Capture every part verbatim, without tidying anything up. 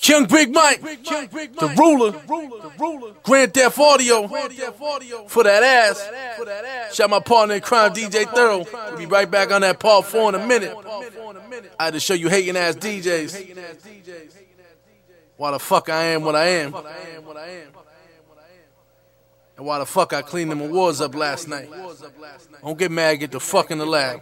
King Big Mike, the ruler, Grand Theft Audio, for that ass. Shout my partner in crime, D J Thorough. We'll be right back on that part four in a minute. I had to show you hating ass D Js. Why the fuck I am what I am. And why the fuck I cleaned them awards up last night. Don't get mad, get the fuck in the lab.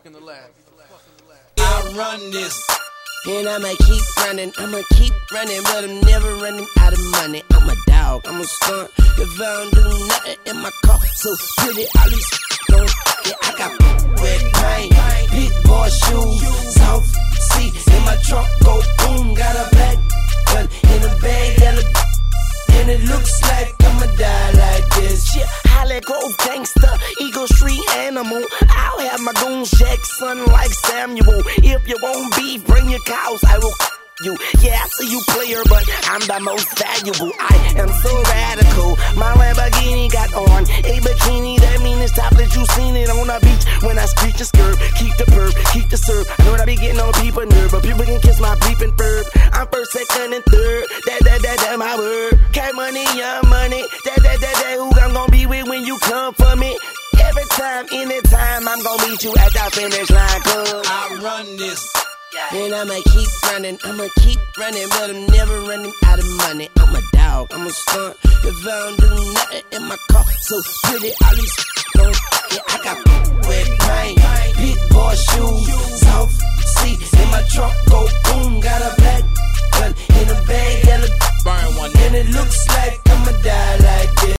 I run this. And I'ma keep running, I'ma keep running, but I'm never running out of money. I'm a dog, I'm a skunk. If I don't do nothing in my car, so pretty, all these don't. Yeah, I got red paint, big boy shoes, soft seats in my trunk, go boom. Got a black gun in a bag, yellow, and it looks like I'ma die like this. Shit, Holly Grove gangster, Eagle Street animal. I'll have my goons Jackson like Samuel. If you won't beef, bring your cows, I will you. Yeah, I see you player, but I'm the most valuable. I am so radical. My Lamborghini got on a bikini. That mean it's top that you seen it on the beach. When I screech and skirt, keep the perp, keep the serve. I know that I be getting on people nerve, but people can kiss my beeping verb. I'm first, second, and third. That, that, that, that, my word. Cash money, young money. That, that, that, that, who I'm gonna be with when you come for me. Every time, anytime, I'm gonna meet you at the finish line, cause I run this. And I'ma keep running, I'ma keep running, but I'm never running out of money. I'm a dog, I'm a skunk. If I don't do nothing in my car, so pretty, all these